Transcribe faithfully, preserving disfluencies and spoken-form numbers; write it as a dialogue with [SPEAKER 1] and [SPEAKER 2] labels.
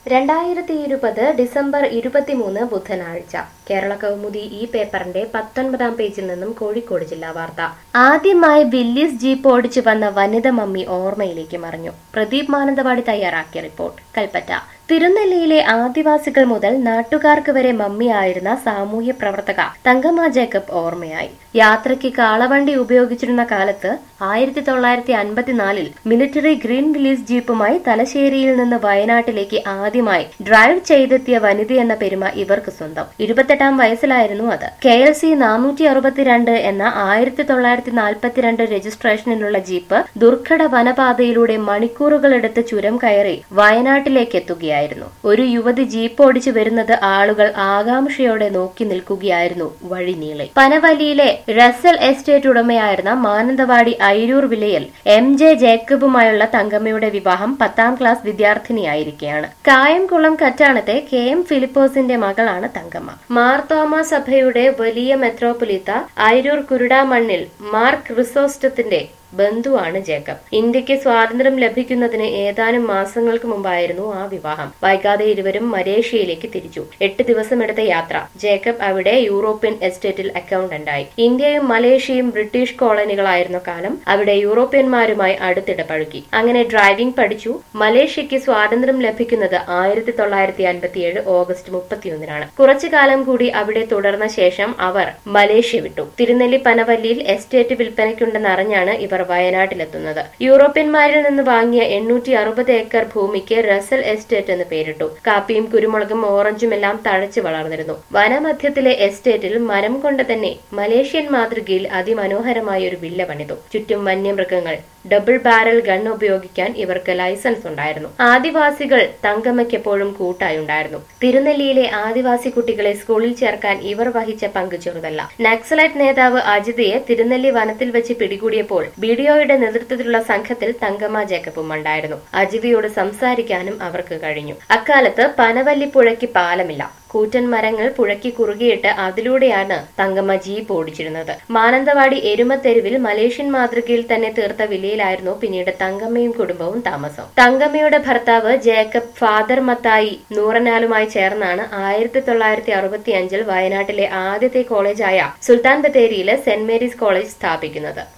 [SPEAKER 1] രണ്ടായിരത്തി ഇരുപത് ഡിസംബർ ഇരുപത്തിമൂന്ന് ബുധനാഴ്ച കേരള കൗമുദി ഈ പേപ്പറിന്റെ പത്തൊൻപതാം പേജിൽ നിന്നും കോഴിക്കോട് ജില്ലാ വാർത്ത. ആദ്യമായി വില്ലീസ് ജീപ്പ് ഓടിച്ചു വന്ന വനിത മമ്മി ഓർമ്മയിലേക്ക് മറഞ്ഞു. പ്രദീപ് മാനന്തവാടി തയ്യാറാക്കിയ റിപ്പോർട്ട്. കൽപ്പറ്റ തിരുനെല്ലിയിലെ ആദിവാസികൾ മുതൽ നാട്ടുകാർക്ക് വരെ മമ്മിയായിരുന്ന സാമൂഹ്യ പ്രവർത്തക തങ്കമ്മ ജേക്കബ് ഓർമ്മയായി. യാത്രയ്ക്ക് കാളവണ്ടി ഉപയോഗിച്ചിരുന്ന കാലത്ത് ആയിരത്തി തൊള്ളായിരത്തി അൻപത്തിനാലിൽ മിലിറ്ററി ഗ്രീൻ വില്ലീസ് ജീപ്പുമായി തലശ്ശേരിയിൽ നിന്ന് വയനാട്ടിലേക്ക് ആദ്യമായി ഡ്രൈവ് ചെയ്തെത്തിയ വനിതയെന്ന പെരുമ ഇവർക്ക് സ്വന്തം. ഇരുപത്തെട്ടാം വയസ്സിലായിരുന്നു അത്. കെ എൽ സി നാനൂറ്റി അറുപത്തിരണ്ട് എന്ന ആയിരത്തി തൊള്ളായിരത്തി നാൽപ്പത്തിരണ്ട് രജിസ്ട്രേഷനിലുള്ള ജീപ്പ് ദുർഘട വനപാതയിലൂടെ മണിക്കൂറുകളെടുത്ത് ചുരം കയറി വയനാട്ടിലേക്ക് എത്തുകയായിരുന്നു. ഒരു യുവതി ജീപ്പ് ഓടിച്ചു വരുന്നത് ആളുകൾ ആകാംക്ഷയോടെ നോക്കി നിൽക്കുകയായിരുന്നു വഴിനീളെ. പനവല്ലിയിലെ റസൽ എസ്റ്റേറ്റ് ഉടമയായിരുന്ന മാനന്തവാടി ഐരൂർ വിലയിൽ എം ജെ ജേക്കബുമായുള്ള തങ്കമ്മയുടെ വിവാഹം പത്താം ക്ലാസ് വിദ്യാർത്ഥിനിയായിരിക്കെയാണ്. കായംകുളം കറ്റാണത്തെ കെ എം ഫിലിപ്പോസിന്റെ മകളാണ് തങ്കമ്മ. മാർത്തോമ സഭയുടെ വലിയ മെത്രോപൊലീത്ത ഐരൂർ കുരുടാമണ്ണിൽ മാർ ക്രിസോസ്റ്റത്തിന്റെ ബന്ധുവാണ് ജേക്കബ്. ഇന്ത്യക്ക് സ്വാതന്ത്ര്യം ലഭിക്കുന്നതിന് ഏതാനും മാസങ്ങൾക്ക് മുമ്പായിരുന്നു ആ വിവാഹം. വൈകാതെ ഇരുവരും മലേഷ്യയിലേക്ക് തിരിച്ചു. എട്ട് ദിവസമെടുത്ത യാത്ര. ജേക്കബ് അവിടെ യൂറോപ്യൻ എസ്റ്റേറ്റിൽ അക്കൗണ്ടന്റായി. ഇന്ത്യയും മലേഷ്യയും ബ്രിട്ടീഷ് കോളനികളായിരുന്ന കാലം അവിടെ യൂറോപ്യന്മാരുമായി അടുത്തിടപഴകി. അങ്ങനെ ഡ്രൈവിംഗ് പഠിച്ചു. മലേഷ്യക്ക് സ്വാതന്ത്ര്യം ലഭിക്കുന്നത് ആയിരത്തി തൊള്ളായിരത്തി അൻപത്തിയേഴ് ഓഗസ്റ്റ് മുപ്പത്തിയൊന്നിനാണ്. കുറച്ചു കാലം കൂടി അവിടെ തുടർന്ന ശേഷം അവർ മലേഷ്യ വിട്ടു. തിരുനെല്ലി പനവല്ലിയിൽ എസ്റ്റേറ്റ് വിൽപ്പനയ്ക്കുണ്ടെന്നറിഞ്ഞാണ് ഇവർ വയനാട്ടിലെത്തുന്നത്. യൂറോപ്യന്മാരിൽ നിന്ന് വാങ്ങിയ എണ്ണൂറ്റി അറുപത് ഏക്കർ ഭൂമിക്ക് റസൽ എസ്റ്റേറ്റ് എന്ന് പേരിട്ടു. കാപ്പിയും കുരുമുളകും ഓറഞ്ചും എല്ലാം തഴച്ചു വളർന്നിരുന്നു. വനമധ്യത്തിലെ എസ്റ്റേറ്റിൽ മരം കൊണ്ട് തന്നെ മലേഷ്യൻ മാതൃകയിൽ അതിമനോഹരമായ ഒരു വില്ല പണിതു. ചുറ്റും വന്യമൃഗങ്ങൾ. ഡബിൾ ബാരൽ ഗൺ ഉപയോഗിക്കാൻ ഇവർക്ക് ലൈസൻസ് ഉണ്ടായിരുന്നു. ആദിവാസികൾ തങ്കമ്മയ്ക്ക് എപ്പോഴും കൂട്ടായുണ്ടായിരുന്നു. തിരുനെല്ലിയിലെ ആദിവാസി കുട്ടികളെ സ്കൂളിൽ ചേർക്കാൻ ഇവർ വഹിച്ച പങ്ക് ചെറുതല്ല. നക്സലൈറ്റ് നേതാവ് അജിതയെ തിരുനെല്ലി വനത്തിൽ വെച്ച് പിടികൂടിയപ്പോൾ ബിഡിഒയുടെ നേതൃത്വത്തിലുള്ള സംഘത്തിൽ തങ്കമ്മ ജേക്കബും ഉണ്ടായിരുന്നു. അജിതയോട് സംസാരിക്കാനും അവർക്ക് കഴിഞ്ഞു. അക്കാലത്ത് പനവല്ലി പുഴയ്ക്ക് പാലമില്ല. കൂറ്റൻ മരങ്ങൾ പുഴയ്ക്ക് കുറുകിയിട്ട് അതിലൂടെയാണ് തങ്കമ്മ ജീപ്പ് ഓടിച്ചിരുന്നത്. മാനന്തവാടി എരുമത്തെരുവിൽ മലേഷ്യൻ മാതൃകയിൽ തന്നെ തീർത്ത വില്ലയിലായിരുന്നു പിന്നീട് തങ്കമ്മയും കുടുംബവും താമസം. തങ്കമ്മയുടെ ഭർത്താവ് ജേക്കബ് ഫാദർ മത്തായി നൂറനാലുമായി ചേർന്നാണ് ആയിരത്തി തൊള്ളായിരത്തി അറുപത്തി അഞ്ചിൽ വയനാട്ടിലെ ആദ്യത്തെ കോളേജായ സുൽത്താൻ ബത്തേരിയിലെ സെന്റ് മേരീസ് കോളേജ് സ്ഥാപിക്കുന്നത്.